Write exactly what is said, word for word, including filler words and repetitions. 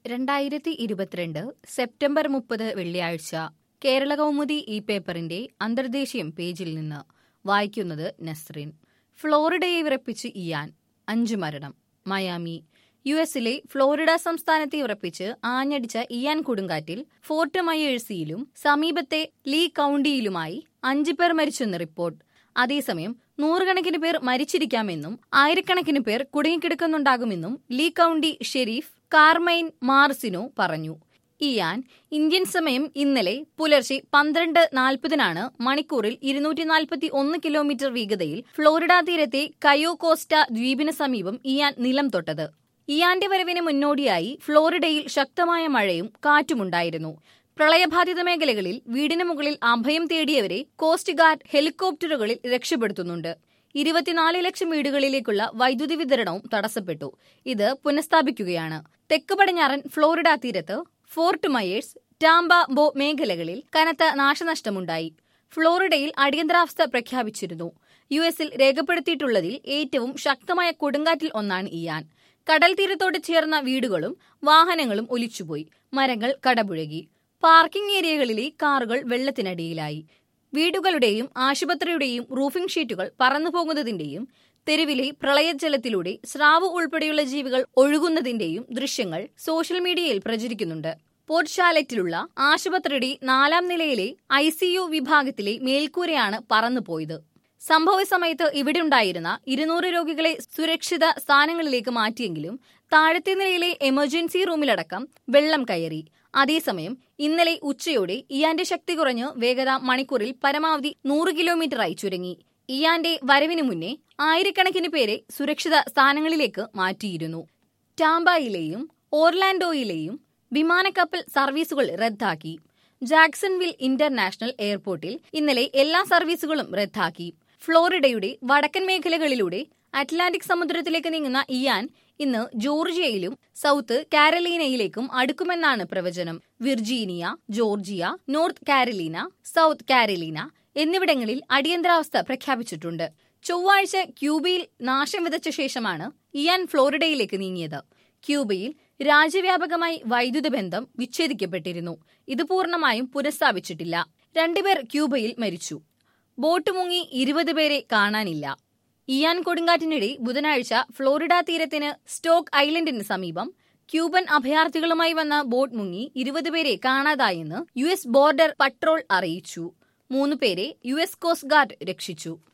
രണ്ടായിരത്തി ഇരുപത്തിരണ്ട് സെപ്റ്റംബർ മുപ്പത് വെള്ളിയാഴ്ച കേരള കൗമുദി ഈ പേപ്പറിന്റെ അന്തർദേശീയം പേജിൽ നിന്ന് വായിക്കുന്നത് നസ്രീൻ. ഫ്ലോറിഡയെ വിറപ്പിച്ച് ഇയാൻ, അഞ്ചു മരണം. മയാമി. യു എസിലെ ഫ്ലോറിഡ സംസ്ഥാനത്തെ വിറപ്പിച്ച് ആഞ്ഞടിച്ച ഇയാൻ കൊടുങ്കാറ്റിൽ ഫോർട്ട് മയേഴ്സിയിലും സമീപത്തെ ലീ കൌണ്ടിയിലുമായി അഞ്ചു പേർ മരിച്ചെന്ന് റിപ്പോർട്ട്. അതേസമയം നൂറുകണക്കിന് പേർ മരിച്ചിരിക്കാമെന്നും ആയിരക്കണക്കിന് പേർ കുടുങ്ങിക്കിടക്കുന്നുണ്ടാകുമെന്നും Lee county sheriff Carmine Marceno പറഞ്ഞു. ഇയാൻ ഇന്ത്യൻ സമയം ഇന്നലെ പുലർച്ചെ പന്ത്രണ്ട് നാൽപ്പതിനാണ് മണിക്കൂറിൽ ഇരുന്നൂറ്റി നാൽപ്പത്തി ഒന്ന് കിലോമീറ്റർ വേഗതയിൽ ഫ്ലോറിഡ തീരത്തെ കയോ കോസ്റ്റ ദ്വീപിന് സമീപം ഇയാൻ നിലം തൊട്ടത്. ഇയാന്റെ വരവിന് മുന്നോടിയായി ഫ്ലോറിഡയിൽ ശക്തമായ മഴയും കാറ്റുമുണ്ടായിരുന്നു. പ്രളയബാധിത മേഖലകളിൽ വീടിന് മുകളിൽ അഭയം തേടിയവരെ കോസ്റ്റ് ഗാർഡ് ഹെലികോപ്റ്ററുകളിൽ രക്ഷപ്പെടുത്തുന്നുണ്ട്. ഇരുപത്തിനാല് ലക്ഷം വീടുകളിലേക്കുള്ള വൈദ്യുതി വിതരണവും തടസ്സപ്പെട്ടു. ഇത് പുനഃസ്ഥാപിക്കുകയാണ്. തെക്ക് പടിഞ്ഞാറൻ ഫ്ലോറിഡ തീരത്ത് ഫോർട്ട് മയേഴ്സ്, ടാംബ ബോ മേഖലകളിൽ കനത്ത നാശനഷ്ടമുണ്ടായി. ഫ്ലോറിഡയിൽ അടിയന്തരാവസ്ഥ പ്രഖ്യാപിച്ചിരുന്നു. യു എസിൽ രേഖപ്പെടുത്തിയിട്ടുള്ളതിൽ ഏറ്റവും ശക്തമായ കൊടുങ്കാറ്റിൽ ഒന്നാണ് ഇയാൻ. കടൽ തീരത്തോട് ചേർന്ന വീടുകളും വാഹനങ്ങളും ഒലിച്ചുപോയി. മരങ്ങൾ കടപുഴകി. പാർക്കിംഗ് ഏരിയകളിലെ കാറുകൾ വെള്ളത്തിനടിയിലായി. വീടുകളുടെയും ആശുപത്രിയുടെയും റൂഫിംഗ് ഷീറ്റുകൾ പറന്നുപോകുന്നതിന്റെയും തെരുവിലെ പ്രളയജലത്തിലൂടെ സ്രാവ് ഉൾപ്പെടെയുള്ള ജീവികൾ ഒഴുകുന്നതിന്റെയും ദൃശ്യങ്ങൾ സോഷ്യൽ മീഡിയയിൽ പ്രചരിക്കുന്നുണ്ട്. പോർട്ട് ഷാലറ്റിലുള്ള ആശുപത്രിയുടെ നാലാം നിലയിലെ ഐ സി യു വിഭാഗത്തിലെ മേൽക്കൂരയാണ് പറന്നുപോയത്. സംഭവ സമയത്ത് ഇവിടെ ഉണ്ടായിരുന്ന ഇരുന്നൂറ് രോഗികളെ സുരക്ഷിത സ്ഥാനങ്ങളിലേക്ക് മാറ്റിയെങ്കിലും താഴത്തെ നിലയിലെ എമർജൻസി റൂമിലടക്കം വെള്ളം കയറി. അതേസമയം ഇന്നലെ ഉച്ചയോടെ ഇയാന്റെ ശക്തി കുറഞ്ഞ് വേഗത മണിക്കൂറിൽ പരമാവധി നൂറ് കിലോമീറ്ററായി ചുരുങ്ങി. ഇയാന്റെ വരവിന് മുന്നേ ആയിരക്കണക്കിന് പേരെ സുരക്ഷിത സ്ഥാനങ്ങളിലേക്ക് മാറ്റിയിരുന്നു. ടാംബയിലെയും ഓർലാൻഡോയിലെയും വിമാനക്കപ്പൽ സർവീസുകൾ റദ്ദാക്കി. ജാക്സൺവിൽ ഇന്റർനാഷണൽ എയർപോർട്ടിൽ ഇന്നലെ എല്ലാ സർവീസുകളും റദ്ദാക്കി. ഫ്ലോറിഡയുടെ വടക്കൻ മേഖലകളിലൂടെ അറ്റ്ലാന്റിക് സമുദ്രത്തിലേക്ക് നീങ്ങുന്ന ഇയാൻ ഇന്ന് ജോർജിയയിലും സൗത്ത് കാരലീനയിലേക്കും അടുക്കുമെന്നാണ് പ്രവചനം. Virginia, Georgia, North Carolina, South Carolina എന്നിവിടങ്ങളിൽ അടിയന്തരാവസ്ഥ പ്രഖ്യാപിച്ചിട്ടുണ്ട്. ചൊവ്വാഴ്ച ക്യൂബയിൽ നാശം വിതച്ച ശേഷമാണ് ഇയാൻ ഫ്ലോറിഡയിലേക്ക് നീങ്ങിയത്. ക്യൂബയിൽ രാജ്യവ്യാപകമായി വൈദ്യുത ബന്ധം വിച്ഛേദിക്കപ്പെട്ടിരുന്നു. ഇത് പൂർണ്ണമായും പുനഃസ്ഥാപിച്ചിട്ടില്ല. രണ്ടുപേർ ക്യൂബയിൽ മരിച്ചു. ബോട്ട് മുങ്ങി ഇരുപത് പേരെ കാണാനില്ല. ഇയാൻ കൊടുങ്കാറ്റിനിടെ ബുധനാഴ്ച ഫ്ലോറിഡ തീരത്തിന് സ്റ്റോക്ക് ഐലൻഡിന് സമീപം ക്യൂബൻ അഭയാർത്ഥികളുമായി വന്ന ബോട്ട് മുങ്ങി ഇരുപത് പേരെ കാണാതായെന്ന് യു എസ് ബോർഡർ പട്രോൾ അറിയിച്ചു. മൂന്ന് പേരെ യു എസ് കോസ്റ്റ് ഗാർഡ് രക്ഷിച്ചു.